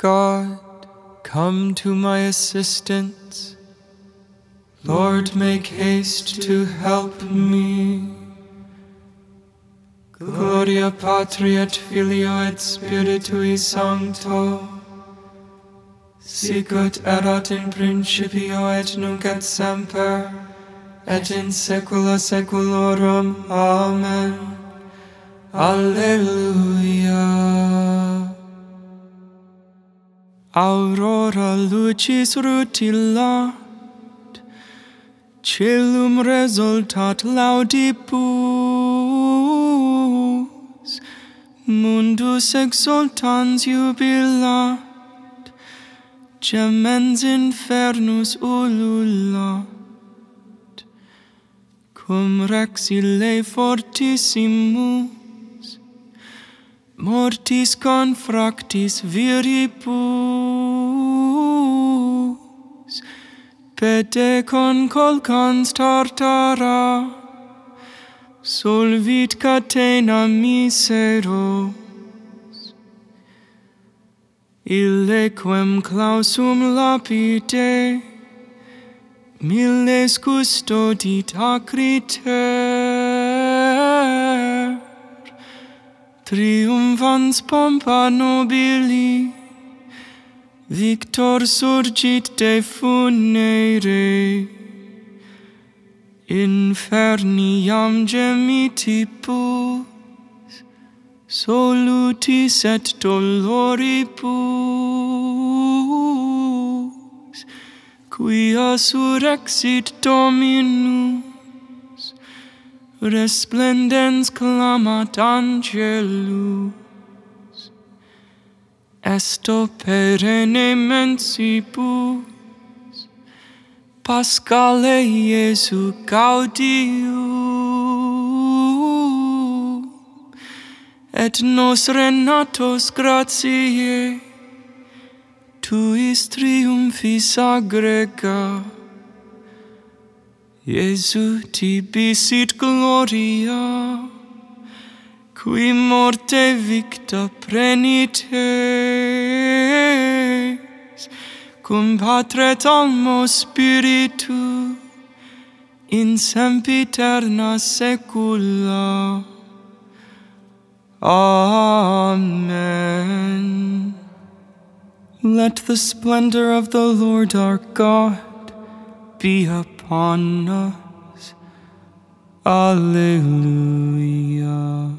God, come to my assistance. Lord, make haste to help me. Gloria Patri et Filio et Spiritui Sancto, sicut erat in principio et nunc et semper, et in saecula saeculorum. Amen. Alleluia. Aurora lucis rutilat, Caelum resultat laudibus, mundus exultans jubilat, gemens infernus ululat, cum rex ille fortissimus, mortis confractis viribus, pede concolcans tartara, solvit catena miseros, ille quem clausum lapide, milles custodit acriter, triumphans pompa nobili, victor surgit de funere, inferni iam gemitibus, solutis et doloribus, quia surrexit Dominus, resplendens clamat angelus, esto perenne mensibus, Paschale Iesu gaudium, et nos renatos gratiae, tuis triumphis aggrega. Iesu tibi sit gloria, qui morte victa prenites, cum Patre et Almo Spiritu, in sempiterna saecula. Amen. Let the splendor of the Lord our God be upon us. Alleluia.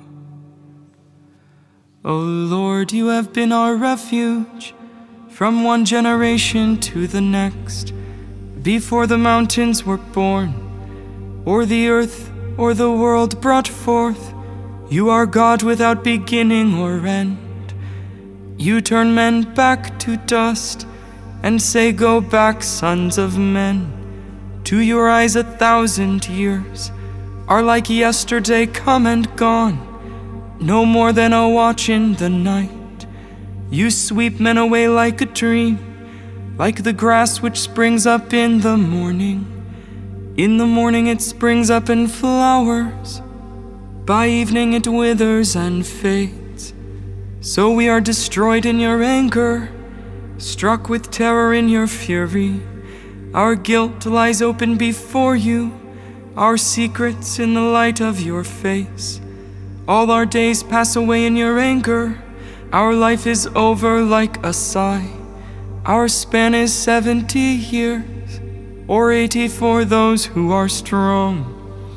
O Lord, you have been our refuge from one generation to the next. Before the mountains were born, or the earth or the world brought forth, you are God without beginning or end. You turn men back to dust and say, "Go back, sons of men." To your eyes 1,000 years are like yesterday come and gone, no more than a watch in the night. You sweep men away like a dream, like the grass which springs up in the morning. In the morning it springs up and flowers, by evening it withers and fades. So we are destroyed in your anger, struck with terror in your fury. Our guilt lies open before you, our secrets in the light of your face. All our days pass away in your anger. Our life is over like a sigh. Our span is 70 years, or 80 for those who are strong.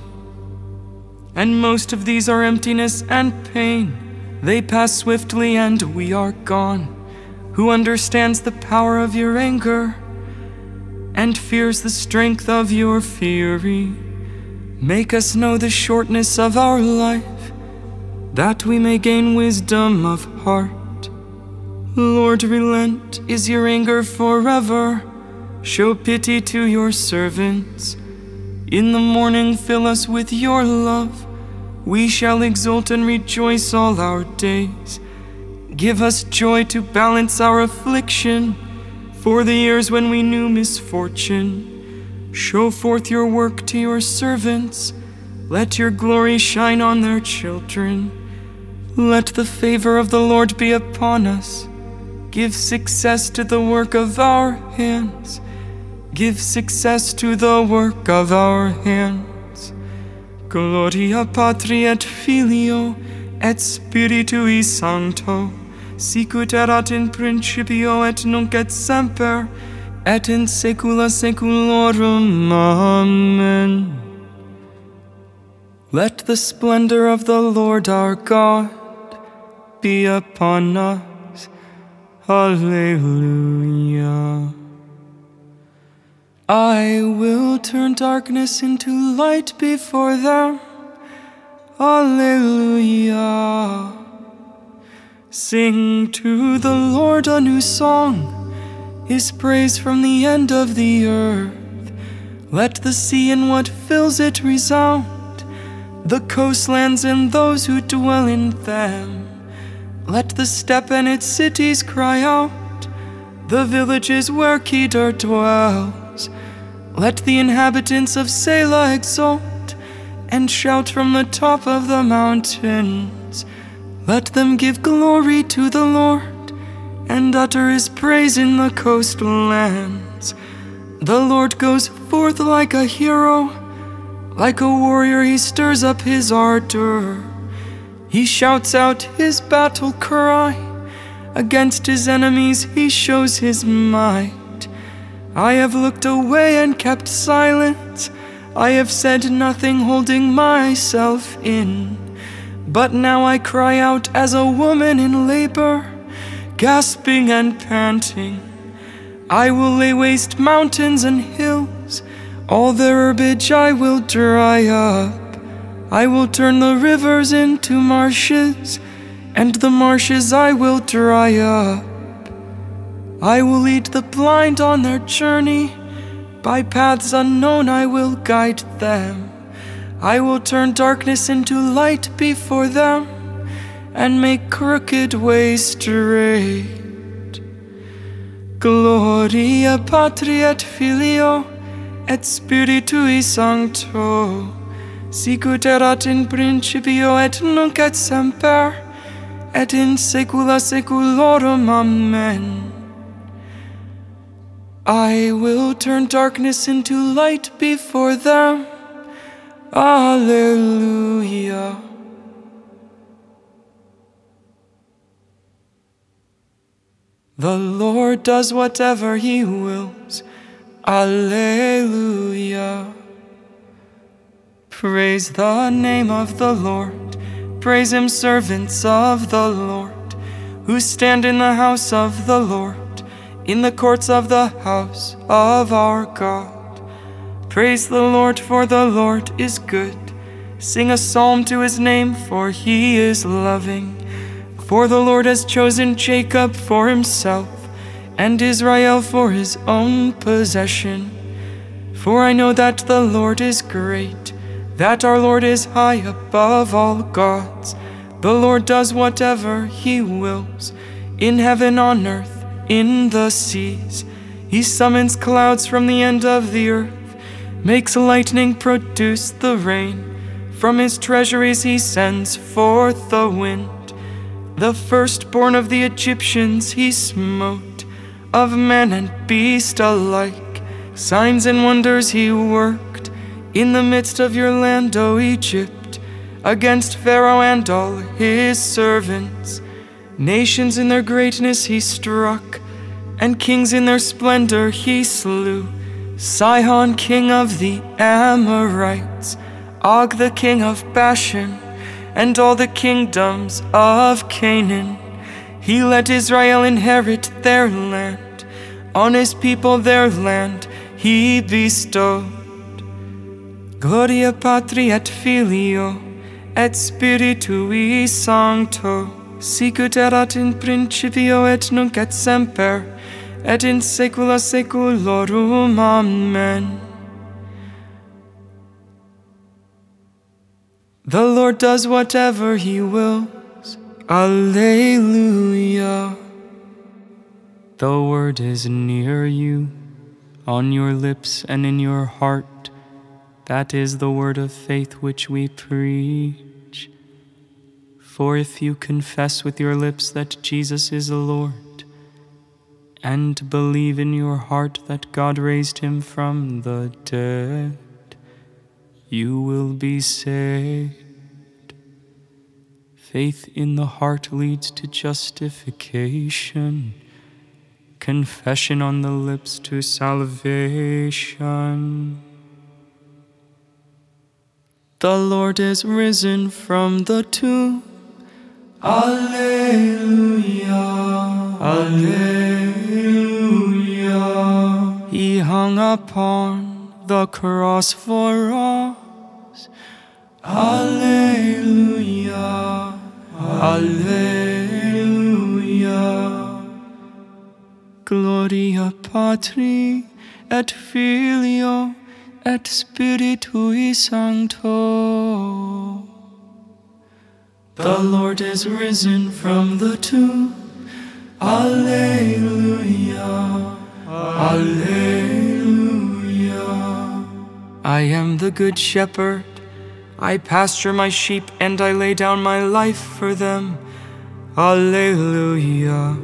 And most of these are emptiness and pain. They pass swiftly and we are gone. Who understands the power of your anger and fears the strength of your fury? Make us know the shortness of our life, that we may gain wisdom of heart. Lord, relent. Is your anger forever? Show pity to your servants. In the morning fill us with your love. We shall exult and rejoice all our days. Give us joy to balance our affliction, for the years when we knew misfortune. Show forth your work to your servants. Let your glory shine on their children. Let the favor of the Lord be upon us. Give success to the work of our hands. Give success to the work of our hands. Gloria Patri et Filio et Spiritui Sancto, sicut erat in principio et nunc et semper, et in saecula saeculorum. Amen. Let the splendor of the Lord our God be upon us. Alleluia. I will turn darkness into light before them. Alleluia. Sing to the Lord a new song, His praise from the end of the earth. Let the sea and what fills it resound, the coastlands and those who dwell in them. Let the steppe and its cities cry out, the villages where Kedar dwells. Let the inhabitants of Selah exult, and shout from the top of the mountains. Let them give glory to the Lord, and utter His praise in the coastlands. The Lord goes forth like a hero, like a warrior He stirs up His ardor. He shouts out His battle cry, against His enemies He shows His might. I have looked away and kept silence, I have said nothing, holding myself in. But now I cry out as a woman in labor, gasping and panting. I will lay waste mountains and hills, all their herbage I will dry up. I will turn the rivers into marshes, and the marshes I will dry up. I will lead the blind on their journey, by paths unknown I will guide them. I will turn darkness into light before them, and make crooked ways straight. Gloria Patri et Filio et Spiritui Sancto, sicut erat in principio et nunc et semper, et in saecula saeculorum. Amen. I will turn darkness into light before them. Alleluia. The Lord does whatever He wills. Alleluia. Praise the name of the Lord. Praise Him, servants of the Lord, who stand in the house of the Lord, in the courts of the house of our God. Praise the Lord, for the Lord is good. Sing a psalm to His name, for He is loving. For the Lord has chosen Jacob for Himself, and Israel for His own possession. For I know that the Lord is great, that our Lord is high above all gods. The Lord does whatever He wills, in heaven, on earth, in the seas. He summons clouds from the end of the earth, makes lightning produce the rain. From His treasuries He sends forth the wind. The firstborn of the Egyptians He smote, of man and beast alike. Signs and wonders He worked in the midst of your land, O Egypt, against Pharaoh and all his servants. Nations in their greatness He struck, and kings in their splendor He slew. Sihon, king of the Amorites, Og, the king of Bashan, and all the kingdoms of Canaan. He let Israel inherit their land, on His people their land He bestowed. Gloria Patri et Filio et Spiritui Sancto, sicut erat in principio et nunc et semper, et in saecula saeculorum. Amen. The Lord does whatever He wills. Alleluia. The word is near you, on your lips and in your heart. That is the word of faith which we preach. For if you confess with your lips that Jesus is the Lord, and believe in your heart that God raised him from the dead, you will be saved. Faith in the heart leads to justification, confession on the lips to salvation. The Lord is risen from the tomb. Alleluia, Alleluia. He hung upon the cross for us. Alleluia, Alleluia. Gloria Patri et Filio et Spiritui Sancto. The Lord is risen from the tomb. Alleluia, Alleluia. I am the good shepherd. I pasture my sheep and I lay down my life for them. Alleluia.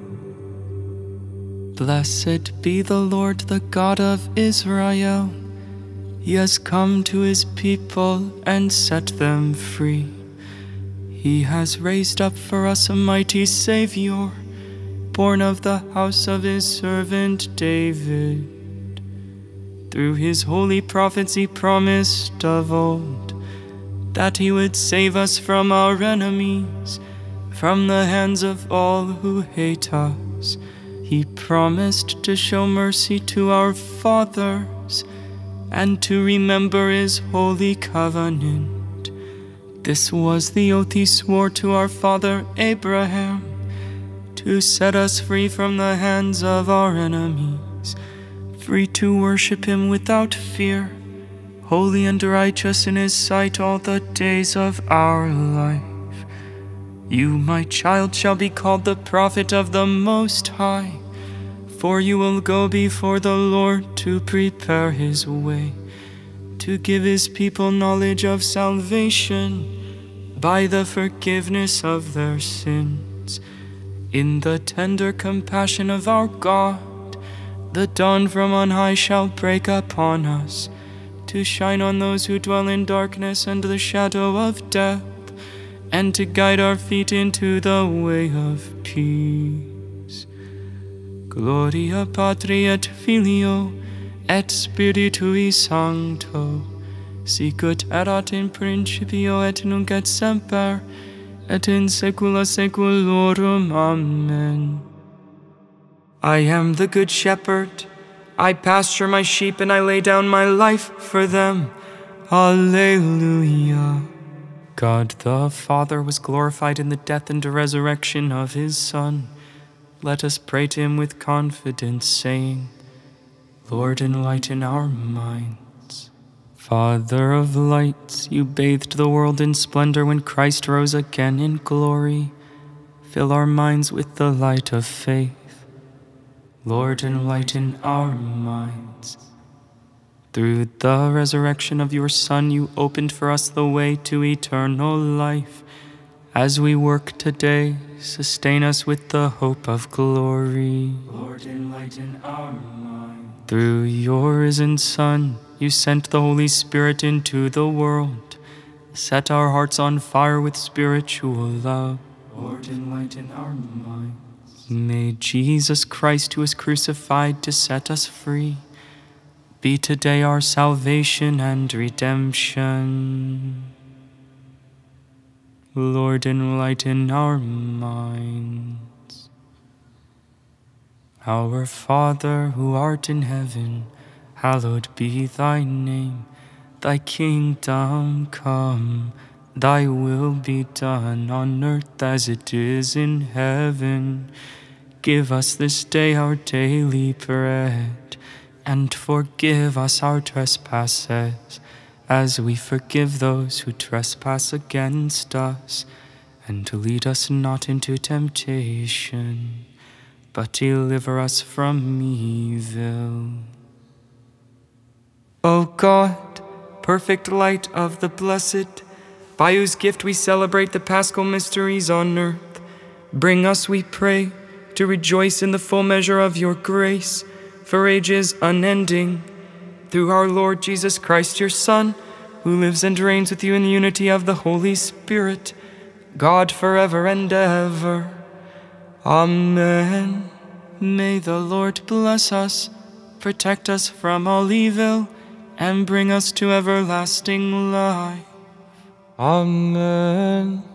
Blessed be the Lord, the God of Israel. He has come to his people and set them free. He has raised up for us a mighty Savior, born of the house of his servant David. Through his holy prophets he promised of old that he would save us from our enemies, from the hands of all who hate us. He promised to show mercy to our fathers and to remember his holy covenant. This was the oath he swore to our father Abraham, to set us free from the hands of our enemies, free to worship him without fear, holy and righteous in his sight all the days of our life. You, my child, shall be called the prophet of the Most High, for you will go before the Lord to prepare his way, to give his people knowledge of salvation by the forgiveness of their sins. In the tender compassion of our God, the dawn from on high shall break upon us, to shine on those who dwell in darkness and the shadow of death, and to guide our feet into the way of peace. Gloria Patri et Filio et Spiritui Sancto, sicut erat in principio et nunc et semper, et in saecula saeculorum. Amen. I am the good shepherd. I pasture my sheep and I lay down my life for them. Alleluia. God the Father was glorified in the death and resurrection of his Son. Let us pray to him with confidence, saying, Lord, enlighten our minds. Father of lights, you bathed the world in splendor when Christ rose again in glory. Fill our minds with the light of faith. Lord, enlighten our minds. Through the resurrection of your Son, you opened for us the way to eternal life. As we work today, sustain us with the hope of glory. Lord, enlighten our minds. Through your risen Son, you sent the Holy Spirit into the world. Set our hearts on fire with spiritual love. Lord, enlighten our minds. May Jesus Christ, who was crucified to set us free, be today our salvation and redemption. Lord, enlighten our minds. Our Father, who art in heaven, hallowed be thy name. Thy kingdom come, thy will be done on earth as it is in heaven. Give us this day our daily bread, and forgive us our trespasses, as we forgive those who trespass against us. And lead us not into temptation, but deliver us from evil. O God, perfect light of the blessed, by whose gift we celebrate the Paschal mysteries on earth, bring us, we pray, to rejoice in the full measure of your grace, for ages unending. Through our Lord Jesus Christ, your Son, who lives and reigns with you in the unity of the Holy Spirit, God forever and ever. Amen. May the Lord bless us, protect us from all evil, and bring us to everlasting life. Amen.